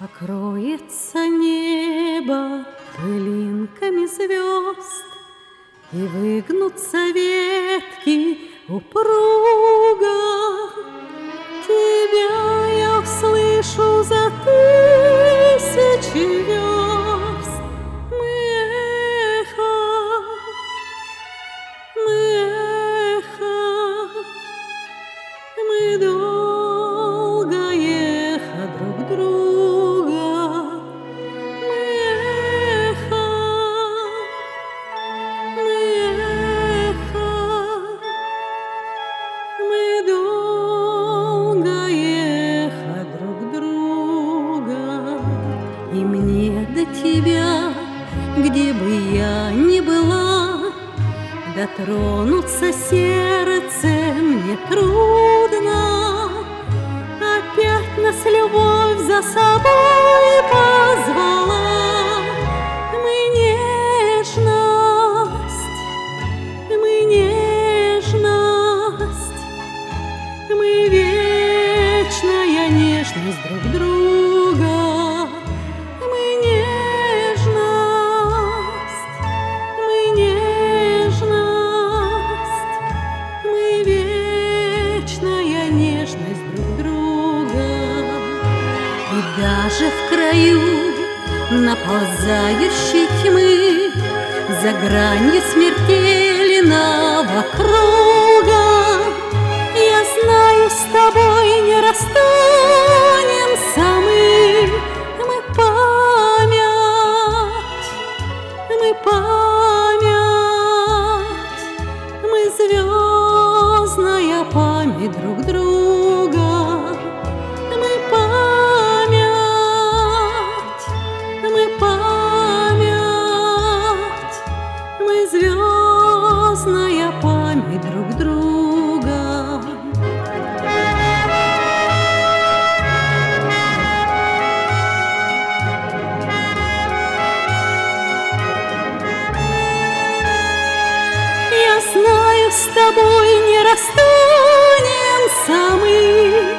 Покроется небо пылинками звезд, и выгнутся ветки упруго. Тебя я услышу за тысячи верст. Мы эхо, мы долгое эхо друг друга. Мы эхо, мы долгое эхо друг друга. И мне до тебя, где бы я ни была, дотронуться сердцем не трудно. Опять нас любовь за собой позвала. Мы нежность, мы вечная нежность друг друга. Мы нежность, мы вечная нежность друг друга. И даже в краю наползающей тьмы, за гранью смертельного круга, я знаю, с тобой не расстанемся мы. Мы память, мы звездная память друг друга. Мы память, мы звездная память друг друга. Я знаю, с тобой не расстанемся мы.